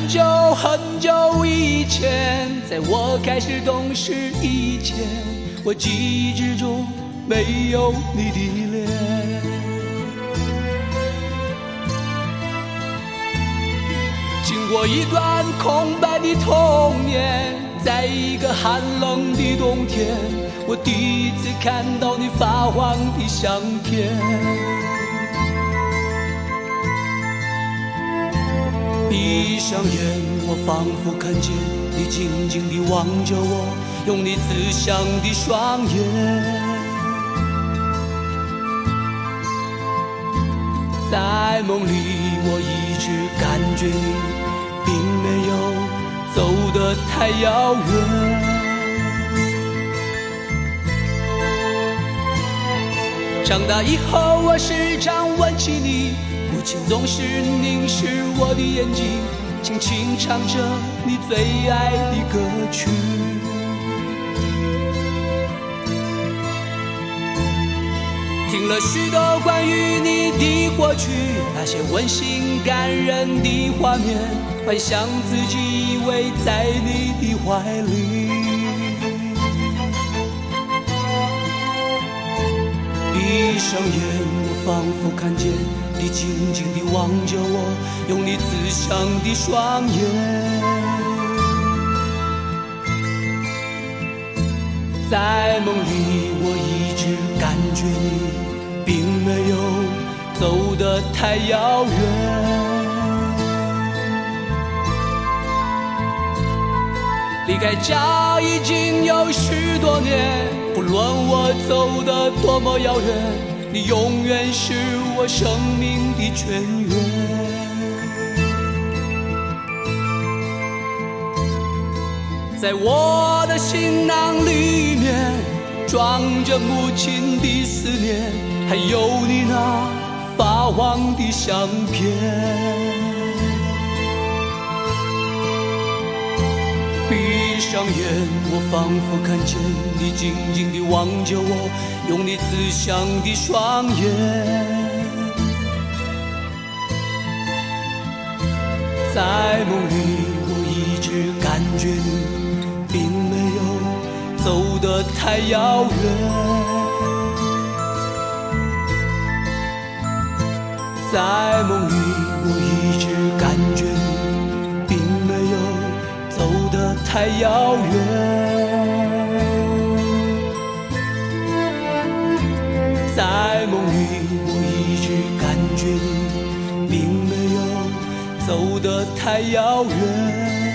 久很久以前，在我开始懂事以前，我记忆之中没有你的脸。经过一段空白的童年，在一个寒冷的冬天，我第一次看到你发黄的相片。闭上眼，我仿佛看见你静静地望着我，用你慈祥的双眼。在梦里，我一直感觉你并没有走得太遥远。长大以后，我时常问起你，母亲总是凝视我的眼睛，轻轻唱着你最爱的歌曲。听了许多关于你的过去，那些温馨感人的画面，幻想自己依偎在你的怀里。闭上眼，我仿佛看见你静静地望着我，用你慈祥的双眼。在梦里，我一直感觉你并没有走得太遥远。离开家已经有许多年，不论我走得多么遥远，你永远是我生命的泉源。在我的行囊里面装着母亲的思念，还有你那发黄的相片。闭上眼，我仿佛看见你静静地望着我，用你慈祥的双眼。在梦里，我一直感觉你并没有走得太遥远。在梦里，我一直感觉你并没有走得太遥远。在梦里，我一直感觉你并没有走得太遥远。